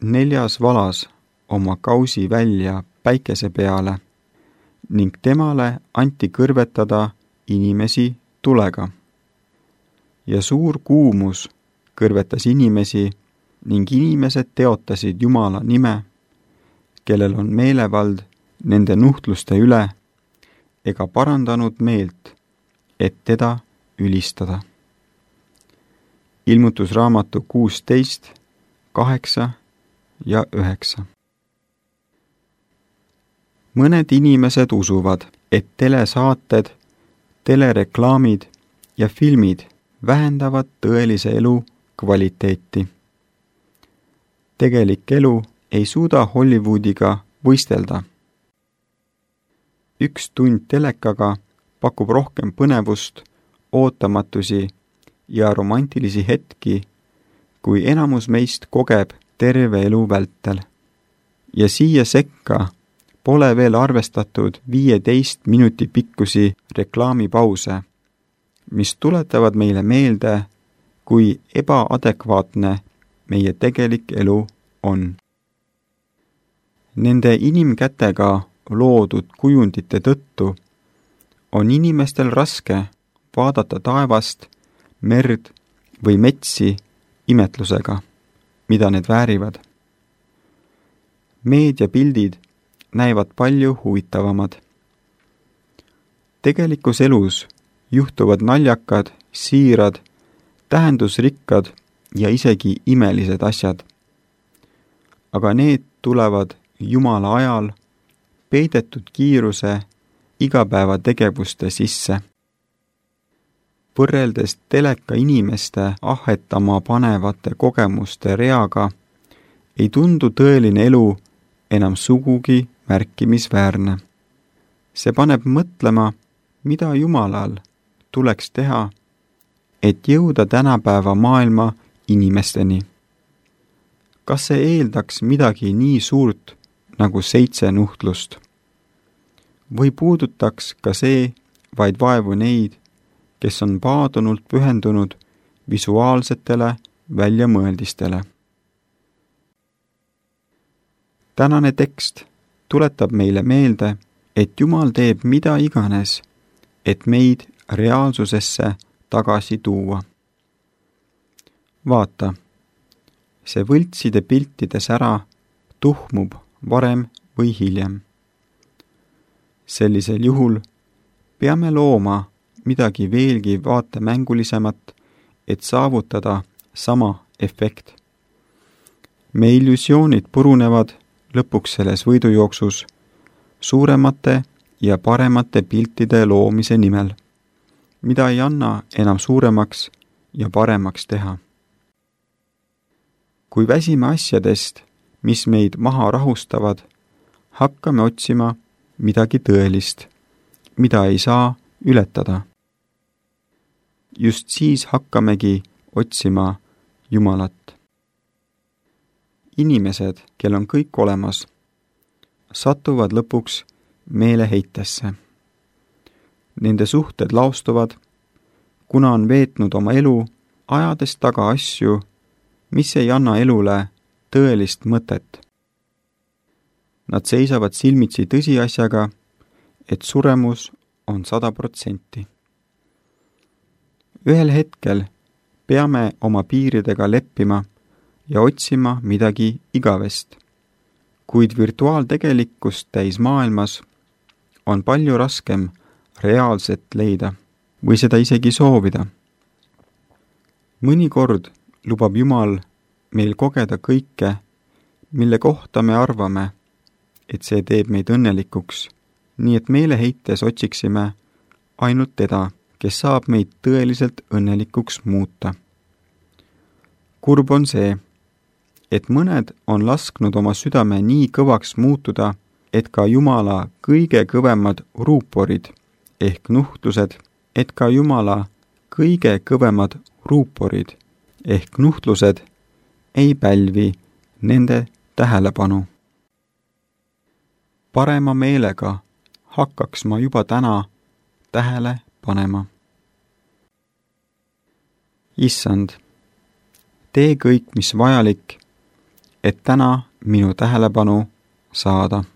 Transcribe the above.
4. valas oma kausi välja päikese peale ning temale anti kõrvetada inimesi tulega. Ja suur kuumus kõrvetas inimesi ning inimesed teotasid Jumala nime, kellel on meelevald nende nuhtluste üle, ega parandanud meelt, et teda ülistada. Ilmutusraamatu 16, 8 ja 9. Mõned inimesed usuvad, et telesaated, telereklaamid ja filmid vähendavad tõelise elu kvaliteeti. Tegelik elu ei suuda Hollywoodiga võistelda. 1 tund telekaga pakub rohkem põnevust, ootamatusi ja romantilisi hetki, kui enamus meist kogeb terve elu vältel. Ja siia sekka pole veel arvestatud 15 minuti pikkusi reklaamipause, mis tuletavad meile meelde, kui ebaadekvaatne meie tegelik elu on. Nende inimkätega loodud kujundite tõttu on inimestel raske vaadata taevast, merd või metsi imetlusega, mida need väärivad. Meediapildid näivad palju huvitavamad. Tegelikus elus juhtuvad naljakad, siirad, tähendusrikkad ja isegi imelised asjad. Aga need tulevad Jumala ajal peidetud kiiruse igapäevategevuste sisse. Võrreldes teleka inimeste ahetama panevate kogemuste reaga ei tundu tõeline elu enam sugugi märkimisväärne. See paneb mõtlema, mida Jumalal tuleks teha, et jõuda tänapäeva maailma inimesteni. Kas see eeldaks midagi nii suurt nagu 7 nuhtlust? Või puudutaks ka see vaid vaevu neid, kes on paadunult pühendunud visuaalsetele väljamõeldistele? Tänane tekst tuletab meile meelde, et Jumal teeb mida iganes, et meid reaalsusesse tagasi tuua. Vaata, see võltside piltide sära tuhmub varem või hiljem. Sellisel juhul peame looma midagi veelgi vaatemängulisemat, et saavutada sama efekt. Me illusioonid purunevad lõpuks selles võidujooksus suuremate ja paremate piltide loomise nimel, mida ei anna enam suuremaks ja paremaks teha. Kui väsime asjadest, mis meid maha rahustavad, hakkame otsima midagi tõelist, mida ei saa ületada. Just siis hakkamegi otsima Jumalat. Inimesed, kel on kõik olemas, satuvad lõpuks meeleheitesse. Nende suhted laostuvad, kuna on veetnud oma elu, ajades taga asju, mis ei anna elule tõelist mõtet. Nad seisavad silmitsi tõsiasjaga, et suremus on 100%. Ühel hetkel peame oma piiridega leppima ja otsima midagi igavest, kuid virtuaaltegelikkust täis maailmas on palju raskem reaalset leida või seda isegi soovida. Mõnikord lubab Jumal meil kogeda kõike, mille kohta me arvame, et see teeb meid õnnelikuks, nii et meeleheites otsiksime ainult teda, kes saab meid tõeliselt õnnelikuks muuta. Kurb on see, et mõned on lasknud oma südame nii kõvaks muutuda, et ka Jumala kõige kõvemad ruuporid ehk nuhtlused, ei pälvi nende tähelepanu. Parema meelega hakkaks ma juba täna tähele panema. Issand, tee kõik, mis vajalik, et täna minu tähelepanu saada.